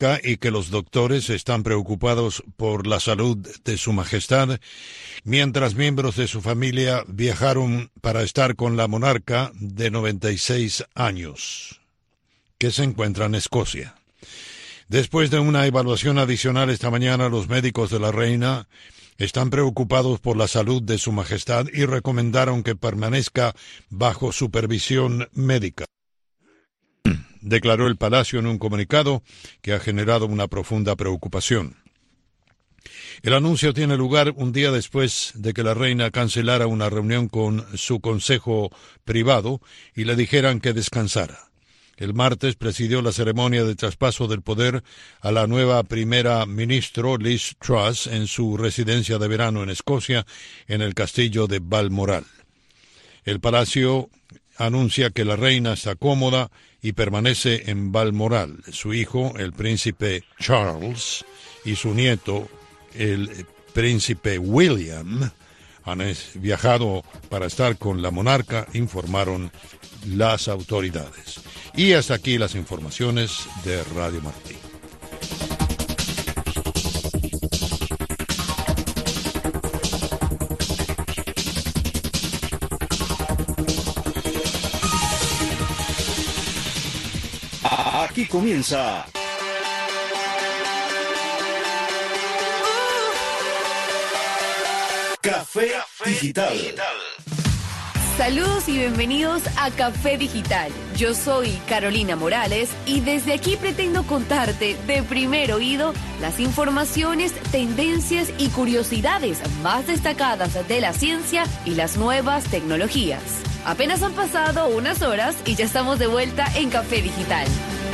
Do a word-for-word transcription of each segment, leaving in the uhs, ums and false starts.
monarca y que los doctores están preocupados por la salud de su majestad, mientras miembros de su familia viajaron para estar con la monarca de noventa y seis años, que se encuentra en Escocia. Después de una evaluación adicional esta mañana, los médicos de la reina están preocupados por la salud de su majestad y recomendaron que permanezca bajo supervisión médica, declaró el palacio en un comunicado que ha generado una profunda preocupación. El anuncio tiene lugar un día después de que la reina cancelara una reunión con su consejo privado y le dijeran que descansara. El martes presidió la ceremonia de traspaso del poder a la nueva primera ministra Liz Truss en su residencia de verano en Escocia, en el castillo de Balmoral. El palacio anuncia que la reina está cómoda y permanece en Balmoral. Su hijo, el príncipe Charles, y su nieto, el príncipe William, han viajado para estar con la monarca, informaron las autoridades. Y hasta aquí las informaciones de Radio Martí. Aquí comienza Café Digital. Saludos y bienvenidos a Café Digital. Yo soy Carolina Morales y desde aquí pretendo contarte de primer oído las informaciones, tendencias y curiosidades más destacadas de la ciencia y las nuevas tecnologías. Apenas han pasado unas horas y ya estamos de vuelta en Café Digital.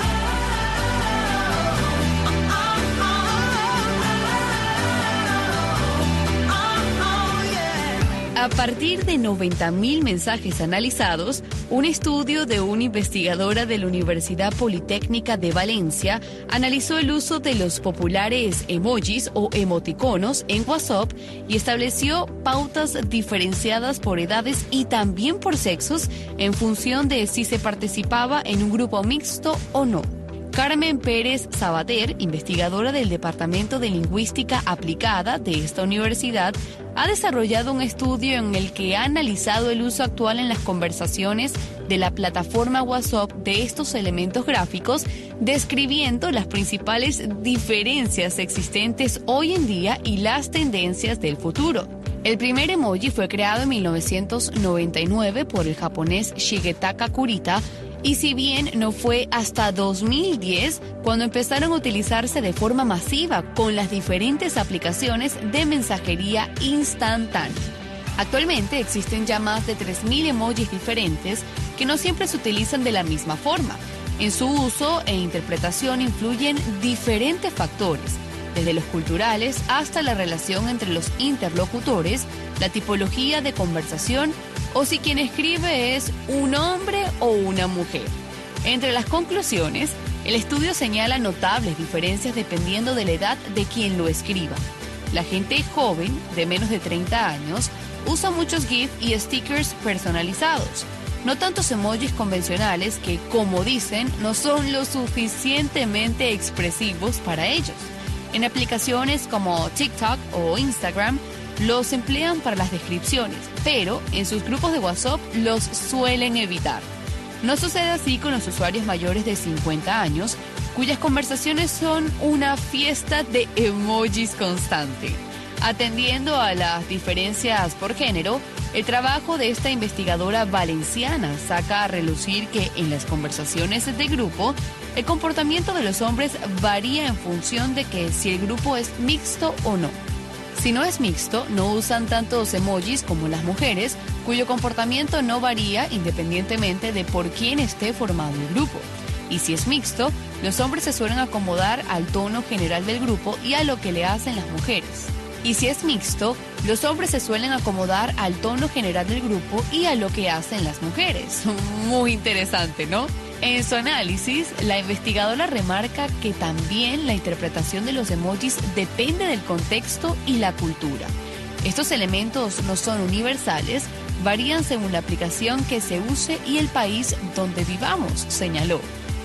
A partir de noventa mil mensajes analizados, un estudio de una investigadora de la Universidad Politécnica de Valencia analizó el uso de los populares emojis o emoticonos en WhatsApp y estableció pautas diferenciadas por edades y también por sexos en función de si se participaba en un grupo mixto o no. Carmen Pérez Sabater, investigadora del Departamento de Lingüística Aplicada de esta universidad, ha desarrollado un estudio en el que ha analizado el uso actual en las conversaciones de la plataforma WhatsApp de estos elementos gráficos, describiendo las principales diferencias existentes hoy en día y las tendencias del futuro. El primer emoji fue creado en mil novecientos noventa y nueve por el japonés Shigetaka Kurita, y si bien no fue hasta dos mil diez cuando empezaron a utilizarse de forma masiva con las diferentes aplicaciones de mensajería instantánea. Actualmente existen ya más de tres mil emojis diferentes que no siempre se utilizan de la misma forma. En su uso e interpretación influyen diferentes factores, desde los culturales hasta la relación entre los interlocutores, la tipología de conversación o si quien escribe es un hombre o una mujer. Entre las conclusiones, el estudio señala notables diferencias dependiendo de la edad de quien lo escriba. La gente joven, de menos de treinta años, usa muchos GIF y stickers personalizados, no tantos emojis convencionales que, como dicen, no son lo suficientemente expresivos para ellos. En aplicaciones como TikTok o Instagram, los emplean para las descripciones, pero en sus grupos de WhatsApp los suelen evitar. No sucede así con los usuarios mayores de cincuenta años, cuyas conversaciones son una fiesta de emojis constante. Atendiendo a las diferencias por género, el trabajo de esta investigadora valenciana saca a relucir que en las conversaciones de grupo, el comportamiento de los hombres varía en función de que si el grupo es mixto o no. Si no es mixto, no usan tantos emojis como las mujeres, cuyo comportamiento no varía independientemente de por quién esté formado el grupo. Y si es mixto, los hombres se suelen acomodar al tono general del grupo y a lo que le hacen las mujeres. Y si es mixto, los hombres se suelen acomodar al tono general del grupo y a lo que hacen las mujeres. Muy interesante, ¿no? En su análisis, la investigadora remarca que también la interpretación de los emojis depende del contexto y la cultura. Estos elementos no son universales, varían según la aplicación que se use y el país donde vivamos, señaló.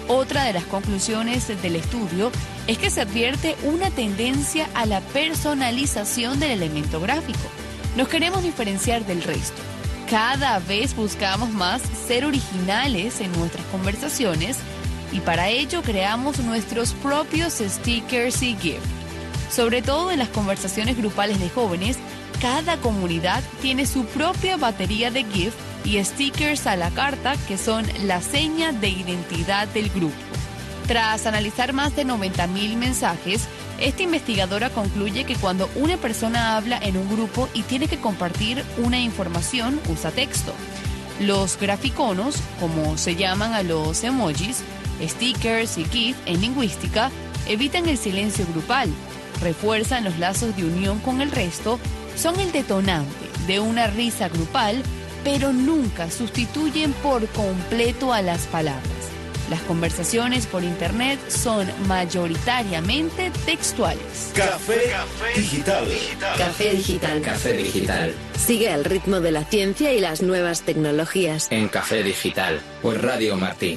Otra de las conclusiones del estudio es que se advierte una tendencia a la personalización del elemento gráfico. Nos queremos diferenciar del resto. Cada vez buscamos más ser originales en nuestras conversaciones y para ello creamos nuestros propios stickers y GIF. Sobre todo en las conversaciones grupales de jóvenes, cada comunidad tiene su propia batería de GIF y stickers a la carta que son la seña de identidad del grupo. Tras analizar más de noventa mil mensajes, esta investigadora concluye que cuando una persona habla en un grupo y tiene que compartir una información, usa texto. Los graficonos, como se llaman a los emojis, stickers y GIF en lingüística, evitan el silencio grupal, refuerzan los lazos de unión con el resto, son el detonante de una risa grupal, pero nunca sustituyen por completo a las palabras. Las conversaciones por Internet son mayoritariamente textuales. Café, Café digital. Café digital. Café digital. Sigue el ritmo de la ciencia y las nuevas tecnologías. En Café Digital, por Radio Martí.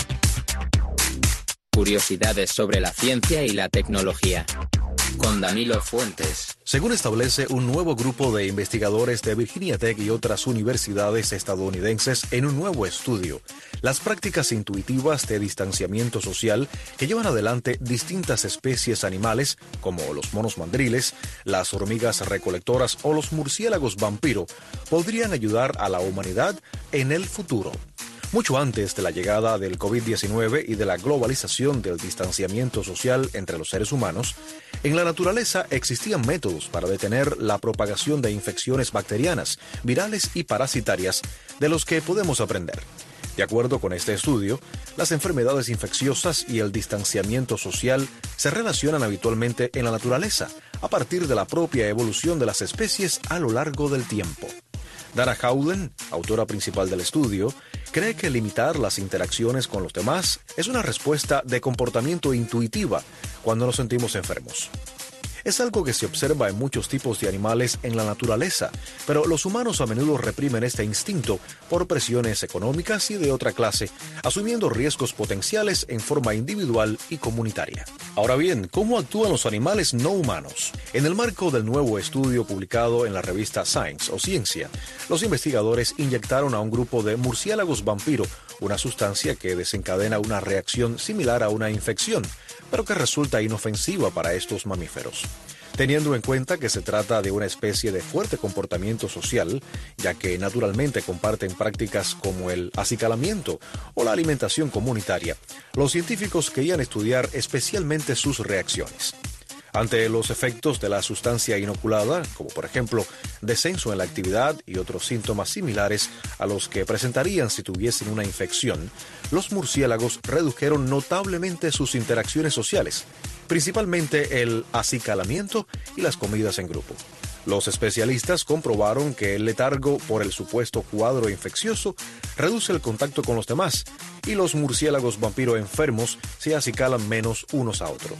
Curiosidades sobre la ciencia y la tecnología. Con Danilo Fuentes. Según establece un nuevo grupo de investigadores de Virginia Tech y otras universidades estadounidenses en un nuevo estudio, las prácticas intuitivas de distanciamiento social que llevan adelante distintas especies animales, como los monos mandriles, las hormigas recolectoras o los murciélagos vampiro, podrían ayudar a la humanidad en el futuro. Mucho antes de la llegada del COVID diecinueve y de la globalización del distanciamiento social entre los seres humanos, en la naturaleza existían métodos para detener la propagación de infecciones bacterianas, virales y parasitarias de los que podemos aprender. De acuerdo con este estudio, las enfermedades infecciosas y el distanciamiento social se relacionan habitualmente en la naturaleza a partir de la propia evolución de las especies a lo largo del tiempo. Dana Howden, autora principal del estudio, cree que limitar las interacciones con los demás es una respuesta de comportamiento intuitiva cuando nos sentimos enfermos. Es algo que se observa en muchos tipos de animales en la naturaleza, pero los humanos a menudo reprimen este instinto por presiones económicas y de otra clase, asumiendo riesgos potenciales en forma individual y comunitaria. Ahora bien, ¿cómo actúan los animales no humanos? En el marco del nuevo estudio publicado en la revista Science o Ciencia, los investigadores inyectaron a un grupo de murciélagos vampiro una sustancia que desencadena una reacción similar a una infección, pero que resulta inofensiva para estos mamíferos. Teniendo en cuenta que se trata de una especie de fuerte comportamiento social, ya que naturalmente comparten prácticas como el acicalamiento o la alimentación comunitaria, los científicos querían estudiar especialmente sus reacciones. Ante los efectos de la sustancia inoculada, como por ejemplo descenso en la actividad y otros síntomas similares a los que presentarían si tuviesen una infección, los murciélagos redujeron notablemente sus interacciones sociales, principalmente el acicalamiento y las comidas en grupo. Los especialistas comprobaron que el letargo por el supuesto cuadro infeccioso reduce el contacto con los demás y los murciélagos vampiro enfermos se acicalan menos unos a otros.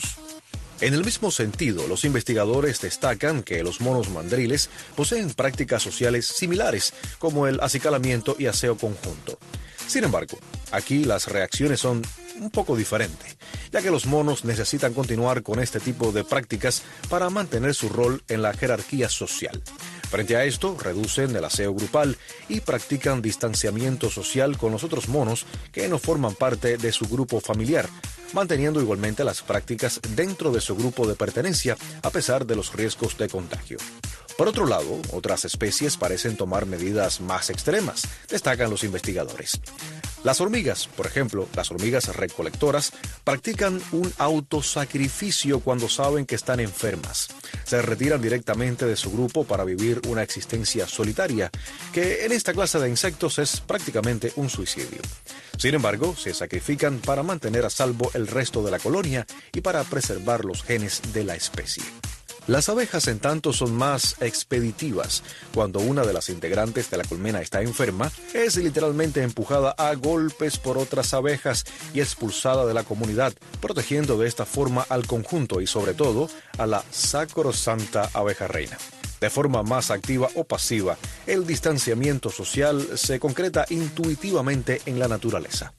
En el mismo sentido, los investigadores destacan que los monos mandriles poseen prácticas sociales similares, como el acicalamiento y aseo conjunto. Sin embargo, aquí las reacciones son un poco diferentes, ya que los monos necesitan continuar con este tipo de prácticas para mantener su rol en la jerarquía social. Frente a esto, reducen el aseo grupal y practican distanciamiento social con los otros monos que no forman parte de su grupo familiar, manteniendo igualmente las prácticas dentro de su grupo de pertenencia a pesar de los riesgos de contagio. Por otro lado, otras especies parecen tomar medidas más extremas, destacan los investigadores. Las hormigas, por ejemplo, las hormigas recolectoras, practican un autosacrificio cuando saben que están enfermas. Se retiran directamente de su grupo para vivir una existencia solitaria, que en esta clase de insectos es prácticamente un suicidio. Sin embargo, se sacrifican para mantener a salvo el resto de la colonia y para preservar los genes de la especie. Las abejas, en tanto, son más expeditivas. Cuando una de las integrantes de la colmena está enferma, es literalmente empujada a golpes por otras abejas y expulsada de la comunidad, protegiendo de esta forma al conjunto y sobre todo a la sacrosanta abeja reina. De forma más activa o pasiva, el distanciamiento social se concreta intuitivamente en la naturaleza.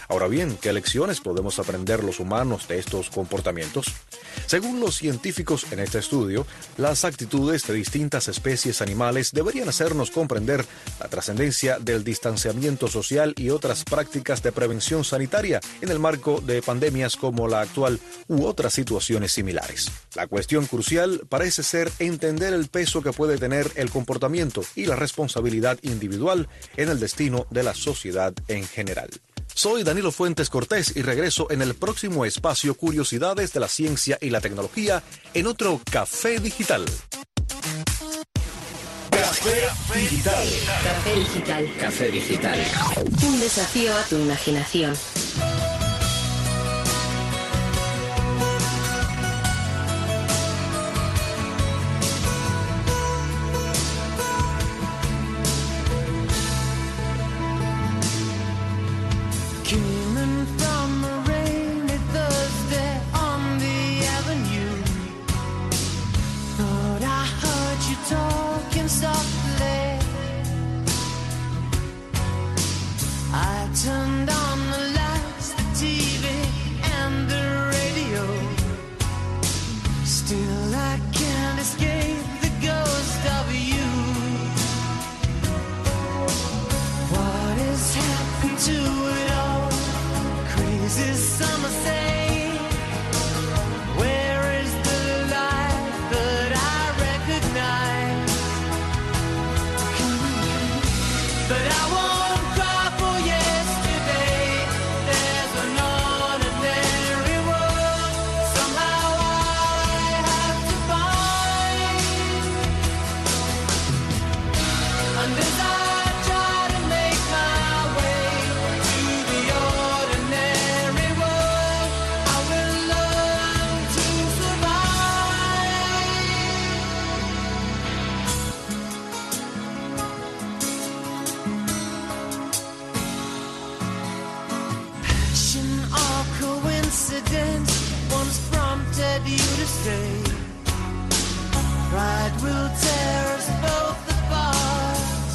Ahora bien, ¿qué lecciones podemos aprender los humanos de estos comportamientos? Según los científicos en este estudio, las actitudes de distintas especies animales deberían hacernos comprender la trascendencia del distanciamiento social y otras prácticas de prevención sanitaria en el marco de pandemias como la actual u otras situaciones similares. La cuestión crucial parece ser entender el peso que puede tener el comportamiento y la responsabilidad individual en el destino de la sociedad en general. Soy Danilo Fuentes Cortés y regreso en el próximo espacio Curiosidades de la Ciencia y la Tecnología en otro Café Digital. Café Digital. Café Digital. Café Digital. Un desafío a tu imaginación. Turned on the lights, the T V and the radio. Still I can't escape the ghost of you. What has happened to it all? Crazy summer say, where is the life that I recognize? But I won't once prompted you to stay. Pride will tear us both apart.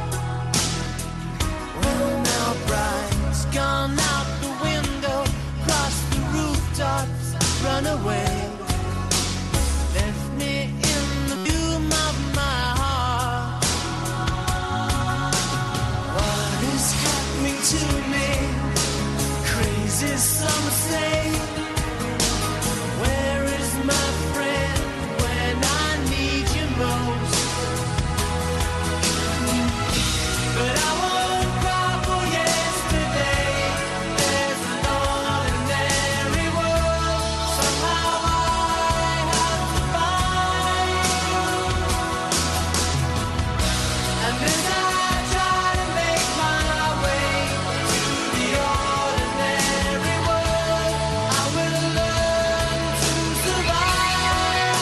Well, now pride's gone out the window, cross the rooftops, run away. Left me in the gloom of my heart. What is happening to me? Crazy some say. Where is my friend when I need you most? But I won't cry for yesterday. There's an ordinary world. Somehow I have to find. And as I try to make my way to the ordinary world, I will learn to survive.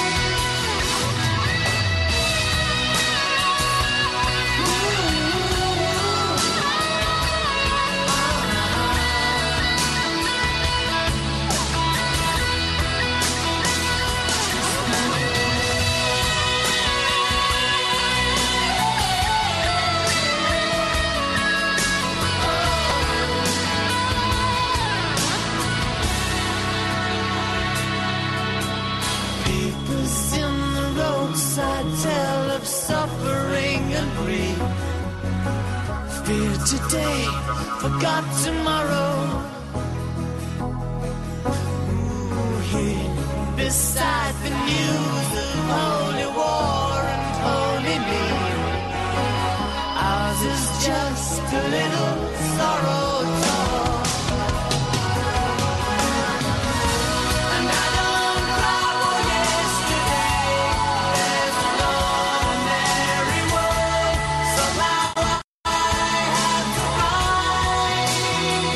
Papers in the roadside tell of suffering and grief. Fear today, forgot tomorrow. Ooh, here beside the news of holy war and holy need. Ours is just a little sorrow talk. And I don't cry for yesterday. There's an ordinary world. Somehow I have to find.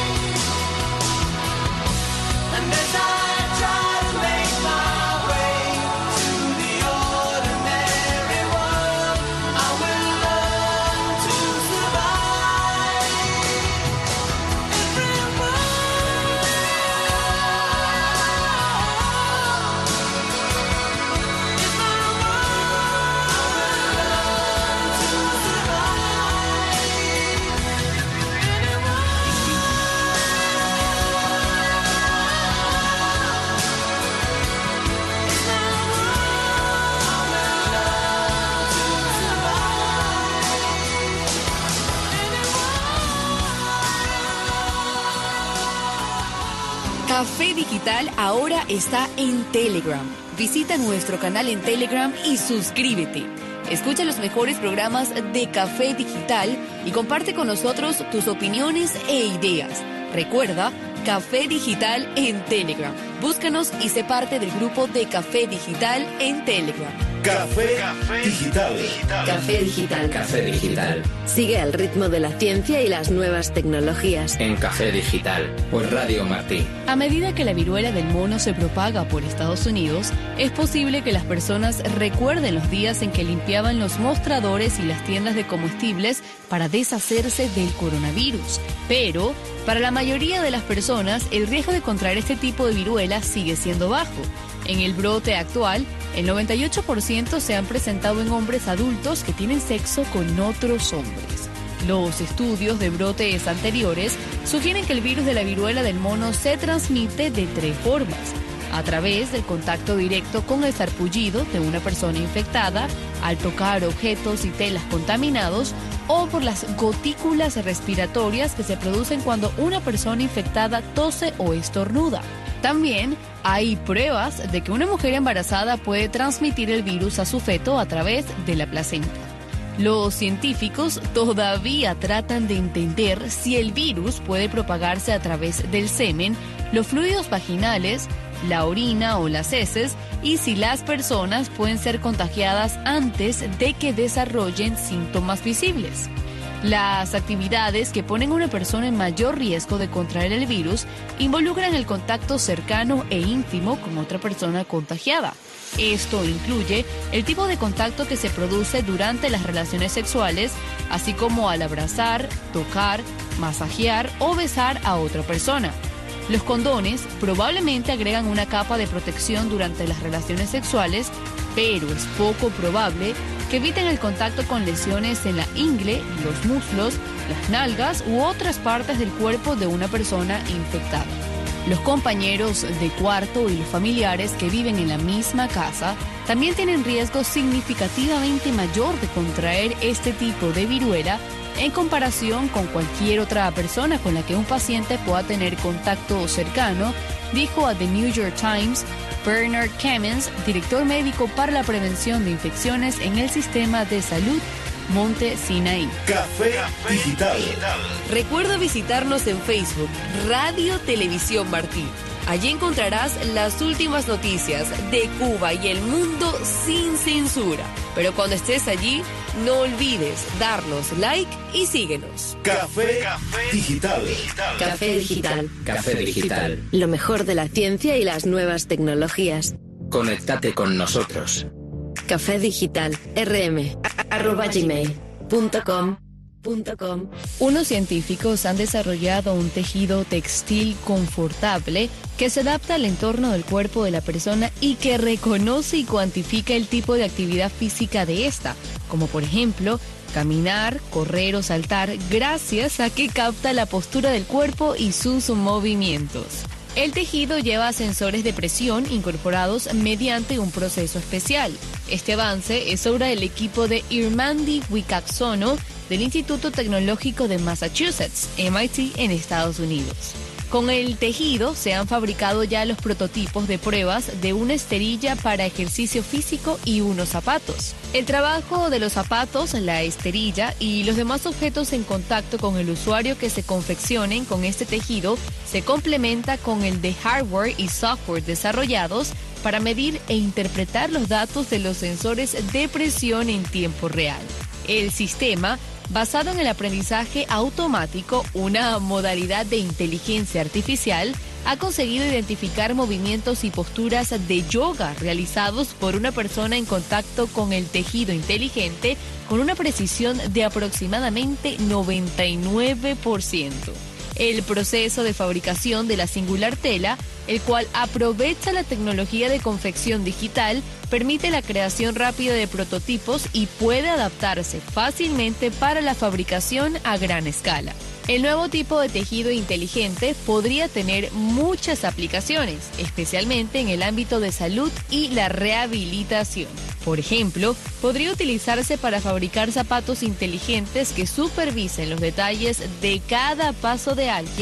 And as I try to make my way to the ordinary world, I will learn to survive. Café Digital ahora está en Telegram. Visita nuestro canal en Telegram y suscríbete. Escucha los mejores programas de Café Digital y comparte con nosotros tus opiniones e ideas. Recuerda, Café Digital en Telegram. Búscanos y sé parte del grupo de Café Digital en Telegram. Café, Café Digital. Café Digital. Café Digital. Sigue al ritmo de la ciencia y las nuevas tecnologías. En Café Digital, por Radio Martí. A medida que la viruela del mono se propaga por Estados Unidos, es posible que las personas recuerden los días en que limpiaban los mostradores y las tiendas de comestibles para deshacerse del coronavirus. Pero, para la mayoría de las personas, el riesgo de contraer este tipo de viruela sigue siendo bajo. En el brote actual, el noventa y ocho por ciento se han presentado en hombres adultos que tienen sexo con otros hombres. Los estudios de brotes anteriores sugieren que el virus de la viruela del mono se transmite de tres formas: a través del contacto directo con el sarpullido de una persona infectada, al tocar objetos y telas contaminados, o por las gotículas respiratorias que se producen cuando una persona infectada tose o estornuda. También hay pruebas de que una mujer embarazada puede transmitir el virus a su feto a través de la placenta. Los científicos todavía tratan de entender si el virus puede propagarse a través del semen, los fluidos vaginales, la orina o las heces, y si las personas pueden ser contagiadas antes de que desarrollen síntomas visibles. Las actividades que ponen a una persona en mayor riesgo de contraer el virus involucran el contacto cercano e íntimo con otra persona contagiada. Esto incluye el tipo de contacto que se produce durante las relaciones sexuales, así como al abrazar, tocar, masajear o besar a otra persona. Los condones probablemente agregan una capa de protección durante las relaciones sexuales, pero es poco probable que eviten el contacto con lesiones en la ingle, los muslos, las nalgas u otras partes del cuerpo de una persona infectada. Los compañeros de cuarto y los familiares que viven en la misma casa también tienen riesgo significativamente mayor de contraer este tipo de viruela en comparación con cualquier otra persona con la que un paciente pueda tener contacto cercano, dijo a The New York Times Bernard Kamens, director médico para la prevención de infecciones en el sistema de salud Monte Sinaí. Café Digital. Recuerda visitarnos en Facebook, Radio Televisión Martí. Allí encontrarás las últimas noticias de Cuba y el mundo sin censura. Pero cuando estés allí, no olvides darnos like y síguenos. Café Digital. Café Digital. Café Digital. Lo mejor de la ciencia y las nuevas tecnologías. Conéctate con nosotros. Café Digital. rm arroba gmail punto com. Unos científicos han desarrollado un tejido textil confortable que se adapta al entorno del cuerpo de la persona y que reconoce y cuantifica el tipo de actividad física de esta, como por ejemplo caminar, correr o saltar, gracias a que capta la postura del cuerpo y sus movimientos. El tejido lleva sensores de presión incorporados mediante un proceso especial. Este avance es obra del equipo de Irmandi Wicaksono del Instituto Tecnológico de Massachusetts, M I T, en Estados Unidos. Con el tejido se han fabricado ya los prototipos de pruebas de una esterilla para ejercicio físico y unos zapatos. El trabajo de los zapatos, la esterilla y los demás objetos en contacto con el usuario que se confeccionen con este tejido se complementa con el de hardware y software desarrollados para medir e interpretar los datos de los sensores de presión en tiempo real. El sistema, basado en el aprendizaje automático, una modalidad de inteligencia artificial, ha conseguido identificar movimientos y posturas de yoga realizados por una persona en contacto con el tejido inteligente con una precisión de aproximadamente noventa y nueve por ciento. El proceso de fabricación de la singular tela, el cual aprovecha la tecnología de confección digital, permite la creación rápida de prototipos y puede adaptarse fácilmente para la fabricación a gran escala. El nuevo tipo de tejido inteligente podría tener muchas aplicaciones, especialmente en el ámbito de salud y la rehabilitación. Por ejemplo, podría utilizarse para fabricar zapatos inteligentes que supervisen los detalles de cada paso de alguien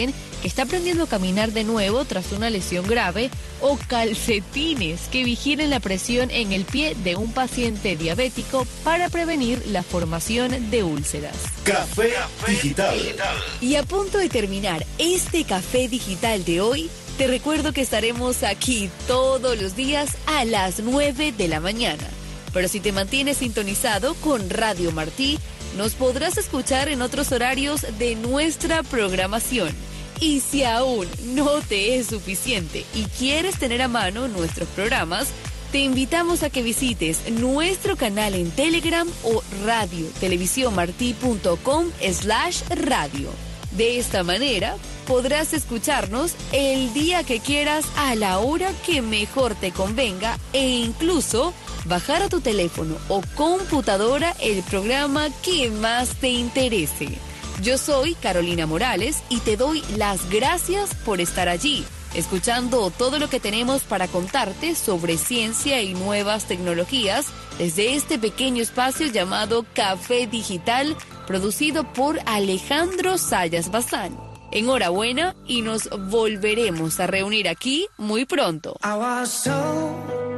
que está aprendiendo a caminar de nuevo tras una lesión grave, o calcetines que vigilen la presión en el pie de un paciente diabético para prevenir la formación de úlceras. Café Digital. Y a punto de terminar este Café Digital de hoy, te recuerdo que estaremos aquí todos los días a las nueve de la mañana. Pero si te mantienes sintonizado con Radio Martí, nos podrás escuchar en otros horarios de nuestra programación. Y si aún no te es suficiente y quieres tener a mano nuestros programas, te invitamos a que visites nuestro canal en Telegram o radio televisión martí punto com slash radio. De esta manera, podrás escucharnos el día que quieras a la hora que mejor te convenga e incluso bajar a tu teléfono o computadora el programa que más te interese. Yo soy Carolina Morales y te doy las gracias por estar allí, escuchando todo lo que tenemos para contarte sobre ciencia y nuevas tecnologías desde este pequeño espacio llamado Café Digital, producido por Alejandro Sayas Bazán. Enhorabuena y nos volveremos a reunir aquí muy pronto. I was so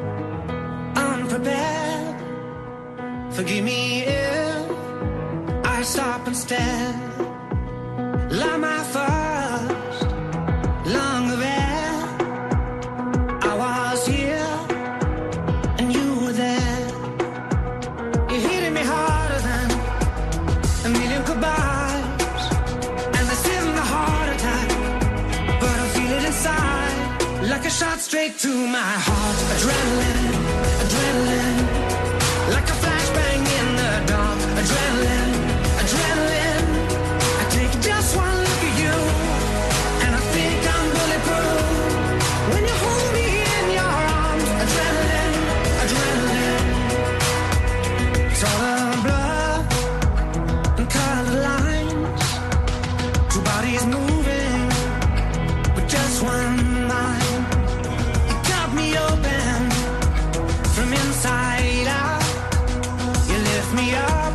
unprepared. Forgive me if I stop instead. Like my first lung of air. I was here and you were there. You hit me harder than a million goodbyes. And this isn't a heart attack, but I feel it inside, like a shot straight to my heart. Adrenaline, adrenaline, like a flashbang in the dark. Adrenaline, adrenaline, I take just one look at you, and I think I'm bulletproof. When you hold me in your arms, adrenaline, adrenaline, it's all the blood and colored lines, two bodies moving with just one mind. You cut me open from inside out. You lift me up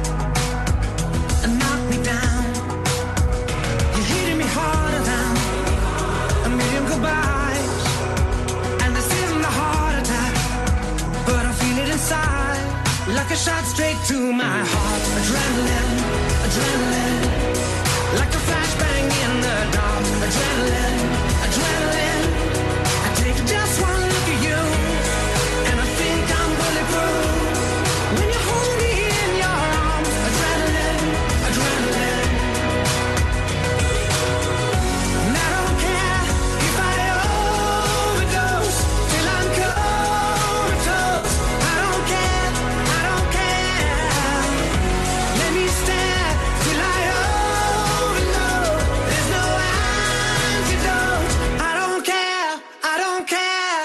and knock me down. You hit me harder than a million goodbyes. And this isn't a heart attack, but I feel it inside, like a shot straight to my heart. Adrenaline, adrenaline, like a flashbang in the dark. Adrenaline, adrenaline, I take just one look at you, and I think I'm bulletproof. When you hold me in your arms, adrenaline, adrenaline. And I don't care if I overdose till I'm comatose. I don't care, I don't care. Let me stare till I overload. There's no antidote. I don't care, I don't care.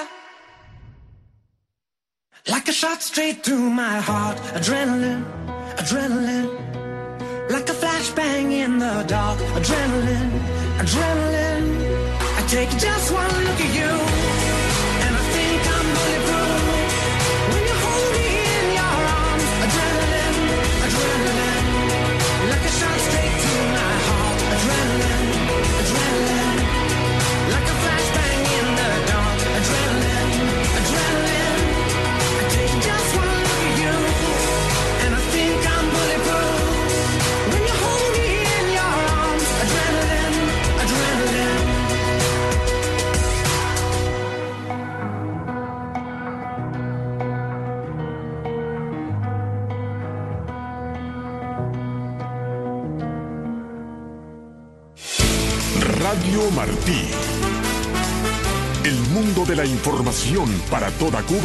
Like a shot straight through my heart. Adrenaline, adrenaline, like a flashbang in the dark. Adrenaline, adrenaline, I take just one look at you, and I think I'm bulletproof. When you hold me in your arms, adrenaline, adrenaline, like a shot straight through my heart. Adrenaline, adrenaline, like a flashbang in the dark. Adrenaline, adrenaline, I take just one look at you, and I think I'm bulletproof. When you hold me in your arms, adrenaline, adrenaline. Radio Martí. El mundo de la información para toda Cuba.